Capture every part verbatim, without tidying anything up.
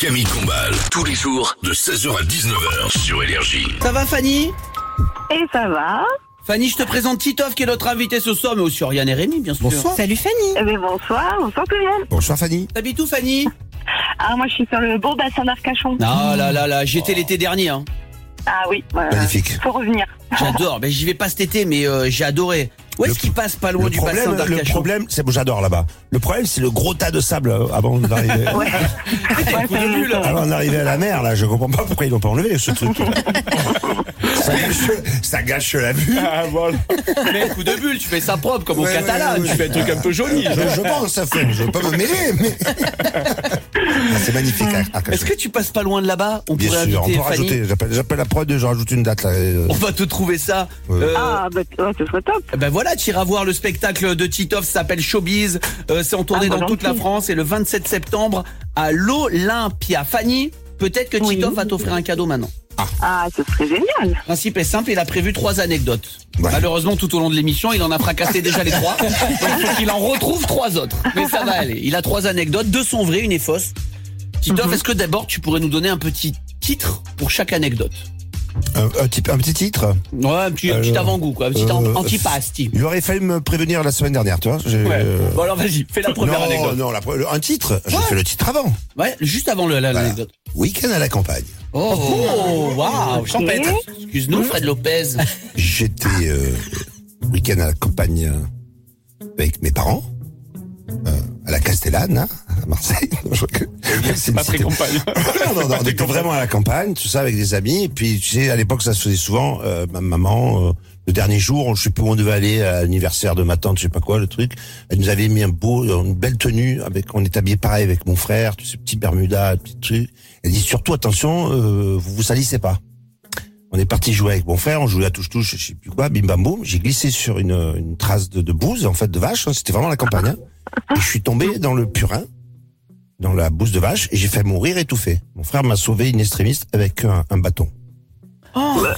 Camille Combal, tous les jours de seize heures à dix-neuf heures sur Énergie. Ça va Fanny? Et ça va? Fanny, je te présente Titoff qui est notre invité ce soir, mais aussi Oriane et Rémi, bien sûr. Bonsoir. Salut Fanny. Eh bien, bonsoir, bonsoir tout le monde. Bonsoir Fanny. T'habites où Fanny? Ah, moi je suis sur le beau bassin d'Arcachon. Ah là là là, j'y étais l'été dernier. Hein. Ah oui, voilà. Magnifique. Faut revenir. J'adore, ben j'y vais pas cet été, mais euh, j'ai adoré. Où est-ce Le- qu'il passe pas loin Le du bassin problème, le d'Arcachon? problème, c'est bon, j'adore là-bas. Le problème, c'est le gros tas de sable euh, avant d'arriver. Ouais. Ouais, coup de bulle. Avant d'arriver à la mer, là, je comprends pas pourquoi ils l'ont pas enlevé ce truc. ça, gâche, ça gâche la vue. Ah, voilà. Mais coup de bulle, tu fais ça propre comme au Ouais, catalan, ouais, ouais, tu fais un truc un peu joli. Je, je pense, ça fait. Je veux pas me mêler, mais Ah, c'est magnifique. Arcachon. Est-ce que tu passes pas loin de là-bas? On Bien pourrait sûr, on inviter peut Fanny. rajouter. J'appelle, j'appelle la prod, je rajoute une date là. euh, On va te trouver ça. Ouais. Euh, Ah, bah, ouais, ce serait top. Ben voilà, tu iras voir le spectacle de Titoff, ça s'appelle Showbiz. Euh, c'est en tournée Ah, dans bah, toute la gentil. France et le vingt-sept septembre à l'Olympia. Fanny, peut-être que Oui. Titoff va t'offrir un cadeau maintenant. Ah, ce serait génial. Le principe est simple, il a prévu trois anecdotes. Ouais. Malheureusement, tout au long de l'émission, il en a fracassé déjà les trois. Donc il faut qu'il en retrouve trois autres. Mais ça va aller. Il a trois anecdotes, deux sont vraies, une est fausse. Titoff, Mhm. est-ce que d'abord tu pourrais nous donner un petit titre pour chaque anecdote? un, un, petit, un petit titre. Ouais, un petit, un petit Alors, avant-goût, quoi. Un petit euh, antipasti. Il aurait fallu me prévenir la semaine dernière, tu vois. j'ai- Ouais. euh, Bon alors vas-y, fais la première non, anecdote. non, la pre- le- un titre. J'ai Ouais. fait le titre avant. Ouais, juste avant le- la- Voilà. l'anecdote. Week-end à la campagne. Oh, waouh, champêtre. Excuse-nous, Fred Lopez. J'étais euh, week-end à la campagne euh, avec mes parents, euh, à la Castellane, hein, à Marseille. Non, je crois que- c'est une cité. campagne. non, non, non, on était vraiment à la campagne, tout ça avec des amis. Et puis, tu sais, à l'époque, ça se faisait souvent. Euh, ma maman, euh, le dernier jour, je sais plus où on devait aller à l'anniversaire de ma tante, je sais pas quoi, le truc. Elle nous avait mis un beau, une belle tenue avec, on est habillé pareil avec mon frère, tous ces petits bermudas, petits trucs. Elle dit surtout attention, euh, vous vous salissez pas. On est parti jouer avec mon frère, on jouait à touche-touche, je sais plus quoi, bim bam boum. J'ai glissé sur une, une trace de, de bouse, en fait, de vache. Hein, c'était vraiment la campagne. Hein. Et je suis tombé dans le purin, dans la bouse de vache, et j'ai fait mourir étouffé. Mon frère m'a sauvé in extremis avec un, un bâton. Voilà.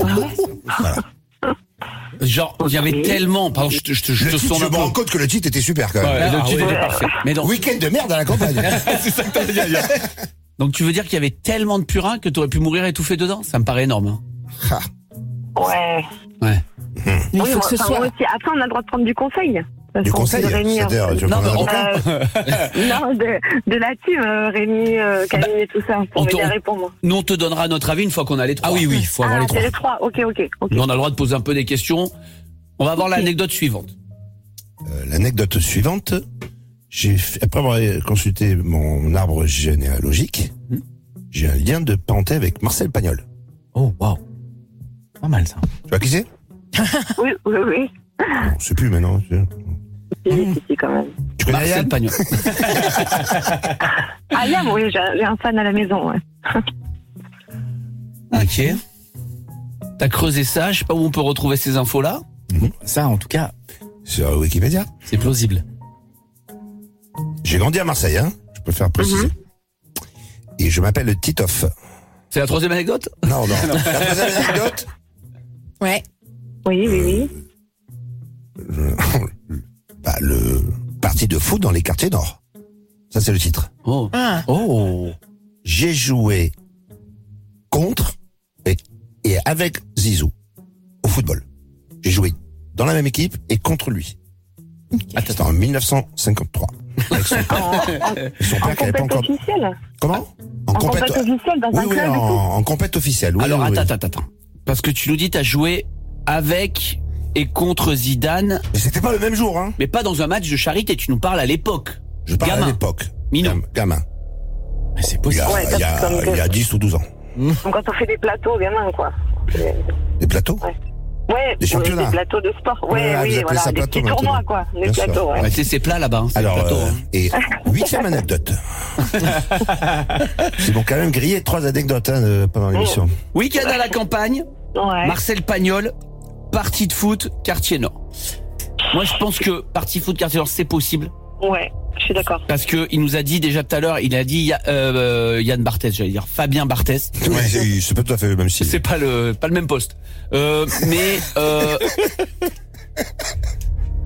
Genre, il y avait Ok. tellement, pardon, je te, je te, je Le te titre, sonne je un me peu. rends compte que le titre était super quand même. Ouais, le Ah, titre ouais. était parfait. Mais donc, Week-end de merde à la campagne. c'est ça que t'as dit à dire. Donc tu veux dire qu'il y avait tellement de purin que t'aurais pu mourir étouffé dedans? Ça me paraît énorme. Hein. Ah, Ouais. Ouais. Mais il Oui, faut moi, que ce enfin, soit. moi aussi. Après, on a le droit de prendre du conseil. Parce du qu'on conseil, sait de Rémi, c'est-à-dire, tu veux Non, prendre un mais on- avocat euh, non, de, de la team, euh, Rémi, euh, Camille et tout ça, on pour te- m'aider à on- répondre. Nous on te donnera notre avis une fois qu'on a les trois. Ah oui, oui, il faut avoir Ah, les c'est trois. les trois. Ok, ok, ok. Nous on a le droit de poser un peu des questions. On va voir Ok. l'anecdote suivante. Euh, L'anecdote suivante, j'ai fait- après avoir consulté mon arbre généalogique, Hmm. j'ai un lien de parenté avec Marcel Pagnol. Oh, waouh. Pas mal ça. Tu vois qui c'est? Oui, oui, oui. On sait plus maintenant. Tu Si, si, si, quand même. tu connais Marcel Yann Pagnol. Ah, Liam, oui, j'ai j'ai un fan à la maison, ouais. Ok. T'as creusé ça, je sais pas où on peut retrouver ces infos là. Ça, en tout cas, Sur Wikipédia. c'est plausible. J'ai grandi à Marseille, hein, je peux le faire préciser. Mhm. Et je m'appelle Titoff. C'est la troisième anecdote? Non, non. La troisième anecdote, Ouais. Oui, oui, oui. bah, le parti de foot dans les quartiers nord. Ça, c'est le titre. Oh. Ah. Oh. J'ai joué contre et, et avec Zizou au football. J'ai joué dans la même équipe et contre lui. C'était en mille neuf cent cinquante-trois. Avec son père, En, en, son en père qui avait pas compète encore... officielle. Comment? En compète officielle dans Oui, un oui, club en, et tout. en compète officielle. Oui, Alors oui, oui. attends, attends, attends. Parce que tu nous dis t'as joué avec et contre Zidane, Mais c'était pas le même jour, hein. mais pas dans un match de charité, tu nous parles à l'époque. Je parle Gamin. à l'époque. Minot. Gam- Gamin. Mais c'est Il y possible. a, Ouais, il y a, comme que- il y a dix ou douze ans. Donc, quand on fait des plateaux, gamin, quoi. Des plateaux? Ouais, Des championnats. des plateaux de sport. Ouais, Ouais, vous oui, appelez voilà, ça des plateau petits tournois, maintenant. quoi. Des Bien sûr. plateaux, ouais. Ouais, c'est ces plats là-bas, hein, c'est Alors, le plateau. euh, hein. et huitième anecdote. C'est bon quand même grillé trois anecdotes hein, euh, pendant l'émission. Week-end à la campagne, Ouais. Marcel Pagnol, partie de foot, quartier nord. Moi je pense que partie foot, quartier nord, c'est possible. Ouais, je suis d'accord. Parce que il nous a dit déjà tout à l'heure, il a dit Ya- euh, Yann Barthès, j'allais dire Fabien Barthès. Ouais, c'est c'est pas tout à fait le même style. C'est pas le pas le même poste. Euh, mais euh,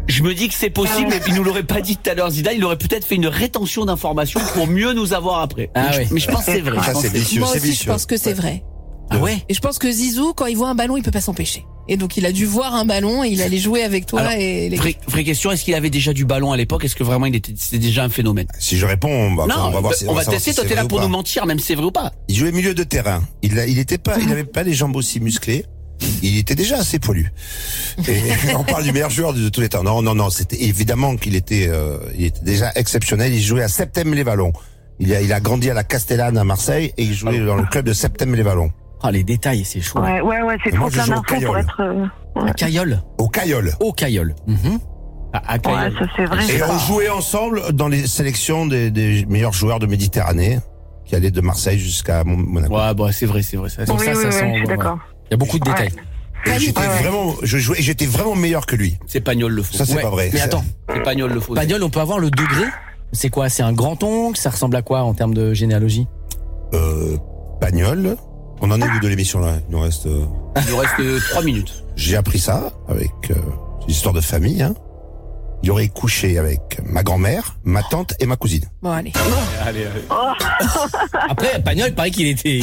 Je me dis que c'est possible, mais il nous l'aurait pas dit tout à l'heure, Zidane, il aurait peut-être fait une rétention d'informations pour mieux nous avoir après. Ah mais, oui. je, mais je pense que c'est vrai. Ça, Je pense c'est que c'est- vicieux, Moi c'est aussi, je vicieux. pense que c'est vrai. Ah ouais? Et je pense que Zizou, quand il voit un ballon, il peut pas s'empêcher. Et donc, il a dû voir un ballon et il allait jouer avec toi. Alors, et les... Vraie, vraie question, est-ce qu'il avait déjà du ballon à l'époque? Est-ce que vraiment il était, c'était déjà un phénomène? Si je réponds, on va, Non, on va voir si on va savoir tester, si toi c'est t'es là vrai ou pour pas. nous mentir, même si c'est vrai ou pas. Il jouait milieu de terrain. Il a, il était pas, il avait pas les jambes aussi musclées. Il était déjà assez poilu. Et on parle du meilleur joueur de tous les temps. Non, non, non. C'était évidemment qu'il était, euh, il était déjà exceptionnel. Il jouait à Septem-les-Vallons. Il a, il a grandi à la Castellane à Marseille et il jouait dans le club de Septem-les-Vallons. Ah, les détails, c'est chaud. Ouais, ouais, ouais, c'est Et moi, trop je plein joue au d'infos pour Caillol. être. euh, ouais. À Caillol. Au Caillol. Au Caillol. Mhm. À, à Ouais, Caillol. ça c'est vrai. Et on jouait ensemble dans les sélections des, des meilleurs joueurs de Méditerranée qui allaient de Marseille jusqu'à Mon- Monaco. Ouais, bah c'est vrai, c'est vrai. Ça, Bon, Oui, ça, oui, ça oui, sent, je suis ouais, d'accord. Il y a beaucoup de Ouais. détails. Et j'étais Ouais, ouais. vraiment, je jouais, et j'étais vraiment meilleur que lui. c'est Pagnol le faux. Ça, c'est Ouais, pas vrai. Mais Ça- attends, C'est Pagnol le faux. Pagnol, on peut avoir le degré. C'est quoi? C'est un grand-oncle? Ça ressemble à quoi en termes de généalogie? Euh, Pagnol. On en est où de l'émission là? Il nous reste, euh, Il nous reste euh, trois minutes. j'ai appris ça avec, euh, une histoire de famille, hein. Il aurait couché avec ma grand-mère, ma tante et ma cousine. Bon, allez. Allez, allez. Après, Pagnol, il paraît qu'il était.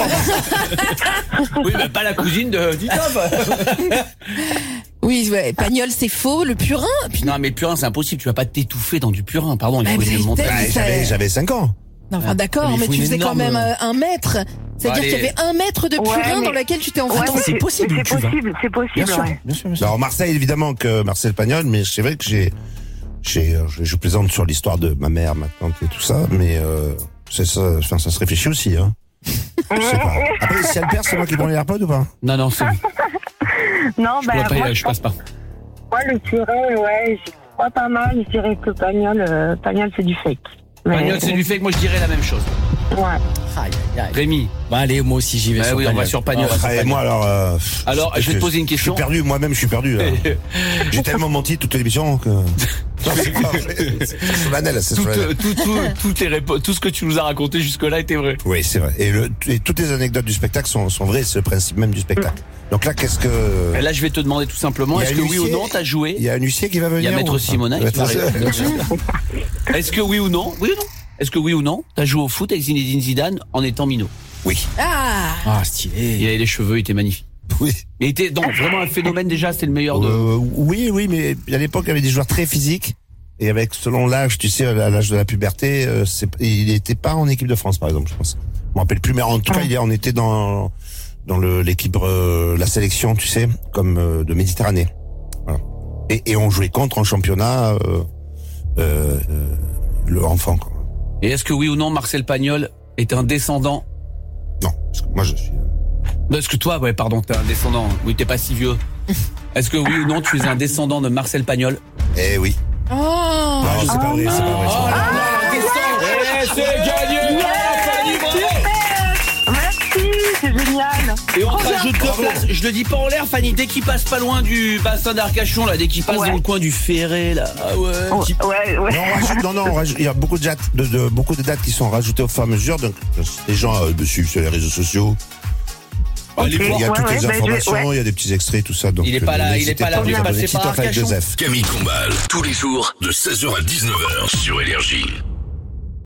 Oui, mais pas la cousine de Titov. Oui, ouais, Pagnol, c'est faux. Le purin? Putain. Non, mais le purin, c'est impossible. Tu vas pas t'étouffer dans du purin. Pardon, il Mais faut vous le avez montrer. peut-être- Ah, Mais ça- j'avais, j'avais cinq ans. Non, enfin, d'accord, mais il mais faut tu une faisais quand énorme- même euh, un mètre. C'est-à-dire Allez. qu'il y avait un mètre de Ouais, purin mais- dans lequel tu t'es Ouais, enfoncé. mais c'est possible, mais tu C'est vas. possible, c'est Bien possible, sûr, ouais. bien sûr, bien sûr. Alors Marseille, évidemment que Marcel Pagnol, mais c'est vrai que j'ai, j'ai, euh, je, je plaisante sur l'histoire de ma mère, ma tante et tout ça, mais euh, c'est ça, enfin ça se réfléchit aussi, hein. Je sais pas. Après, si elle perd, c'est moi qui prends les AirPods ou pas? Non, non, c'est. Non, Je bah, pourrais pas y moi, aller, je passe pas. moi, le purin, ouais, je crois pas mal. Je dirais que Pagnol, euh, Pagnol, c'est du fake. Mais- Pagnol, c'est du fait que moi je dirais la même chose. Ouais. Aïe, aïe, aïe. Rémi. Bon, allez, moi aussi, j'y vais. Bah sur oui, on Pagnol. va sur Pagnol. On va sur Ah, et Pagnol. moi alors. euh, Alors, je vais te poser une question. Je suis perdu, moi-même, je suis perdu. Là. J'ai tellement menti toute l'émission que. Non, c'est pas vrai. C'est solennel, c'est Tout, solennel. euh, tout, tout, toutes les répo- tout ce que tu nous as raconté jusque-là était vrai. Oui, c'est vrai. Et, le, et toutes les anecdotes du spectacle sont, sont vraies, c'est le principe même du spectacle. Donc là, qu'est-ce que. Et là, je vais te demander tout simplement, Il y a est-ce que un oui ou huissier- non t'as Il joué? y a un huissier qui va venir. Il y a Maître ou- Simonin qui va Maître- arriver. Bien sûr. Est-ce que oui ou non? Oui ou non? Est-ce que oui ou non t'as joué au foot avec Zinedine Zidane en étant minot? Oui, Ah, Il stylé. avait les cheveux, il était magnifique. oui. Il était donc vraiment un phénomène déjà, c'était le meilleur de. Euh, oui, oui, mais à l'époque, il y avait des joueurs très physiques. Et avec, selon l'âge, tu sais, à l'âge de la puberté, euh, c'est, il n'était pas en équipe de France, par exemple, je pense. Je me rappelle plus, mais en tout cas, il est, on était dans, dans le, l'équipe, euh, la sélection, tu sais, comme euh, de Méditerranée. Voilà. Et, et on jouait contre en championnat, euh, euh, euh, le enfant, quoi. Et est-ce que oui ou non Marcel Pagnol est un descendant? Non, parce que moi, je suis. Non, est-ce que toi, ouais, pardon, t'es un descendant. Oui, t'es pas si vieux. Est-ce que oui ou non tu es un descendant de Marcel Pagnol? Eh oui. Oh. Non, c'est pas vrai, c'est pas vrai. c'est pas vrai. Eh, c'est gagné! Fanny, bravo! Merci, c'est génial. Et on te Trop bien. rajoute deux places. Je le dis pas en l'air, Fanny. Dès qu'il passe pas loin du bassin d'Arcachon, là, dès qu'il passe Ouais. dans le coin du Ferré, là. Ah ouais. Oh, qui- ouais, ouais. Non, on rajoute, non, non, on rajoute- il y a beaucoup de dates, de, de- beaucoup de dates qui sont rajoutées au fur et à mesure. Donc, les gens euh, me suivent sur les réseaux sociaux. Ok. Il y a Ouais, toutes ouais, les bah, je- informations, ouais. il y a des petits extraits, tout ça. Donc, Il est pas euh, là, il est n'hésitez pas là, à il est vous passé abonner. par Titoff avec Arcachon. deux F. Camille Combal, tous les jours de seize heures à dix-neuf heures sur Énergie.